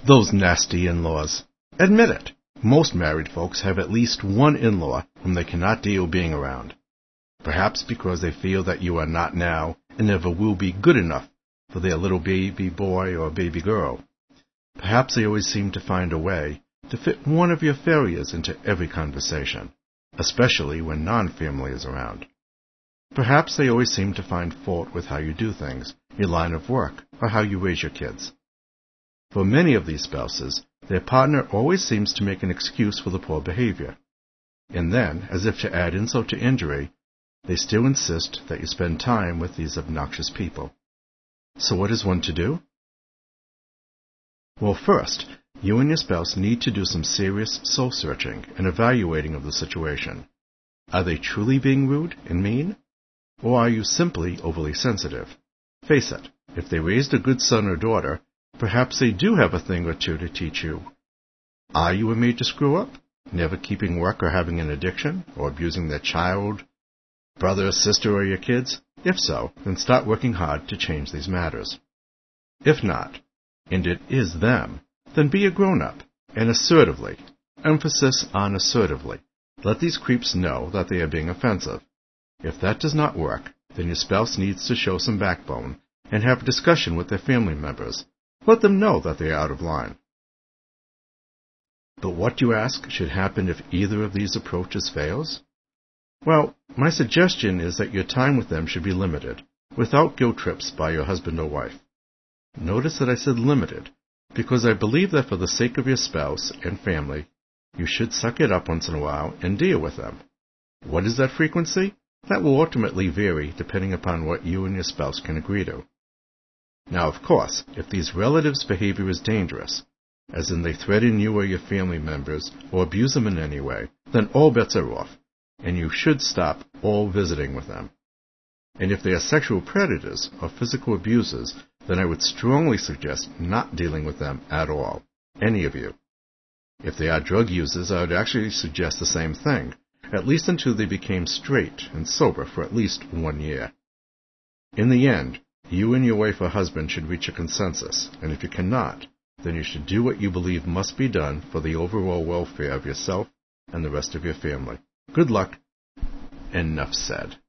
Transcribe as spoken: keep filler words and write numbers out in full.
Those nasty in-laws. Admit it. Most married folks have at least one in-law whom they cannot deal being around. Perhaps because they feel that you are not now and never will be good enough for their little baby boy or baby girl. Perhaps they always seem to find a way to fit one of your failures into every conversation, especially when non-family is around. Perhaps they always seem to find fault with how you do things, your line of work, or how you raise your kids. For many of these spouses, their partner always seems to make an excuse for the poor behavior. And then, as if to add insult to injury, they still insist that you spend time with these obnoxious people. So what is one to do? Well, first, you and your spouse need to do some serious soul-searching and evaluating of the situation. Are they truly being rude and mean? Or are you simply overly sensitive? Face it, if they raised a good son or daughter, perhaps they do have a thing or two to teach you. Are you a major screw-up, never keeping work or having an addiction, or abusing their child, brother, sister, or your kids? If so, then start working hard to change these matters. If not, and it is them, then be a grown-up, and assertively, emphasis on assertively, let these creeps know that they are being offensive. If that does not work, then your spouse needs to show some backbone and have a discussion with their family members. Let them know that they are out of line. But what, you ask, should happen if either of these approaches fails? Well, my suggestion is that your time with them should be limited, without guilt trips by your husband or wife. Notice that I said limited, because I believe that for the sake of your spouse and family, you should suck it up once in a while and deal with them. What is that frequency? That will ultimately vary depending upon what you and your spouse can agree to. Now, of course, if these relatives' behavior is dangerous, as in they threaten you or your family members or abuse them in any way, then all bets are off, and you should stop all visiting with them. And if they are sexual predators or physical abusers, then I would strongly suggest not dealing with them at all, any of you. If they are drug users, I would actually suggest the same thing, at least until they became straight and sober for at least one year. In the end, you and your wife or husband should reach a consensus, and if you cannot, then you should do what you believe must be done for the overall welfare of yourself and the rest of your family. Good luck. Enough said.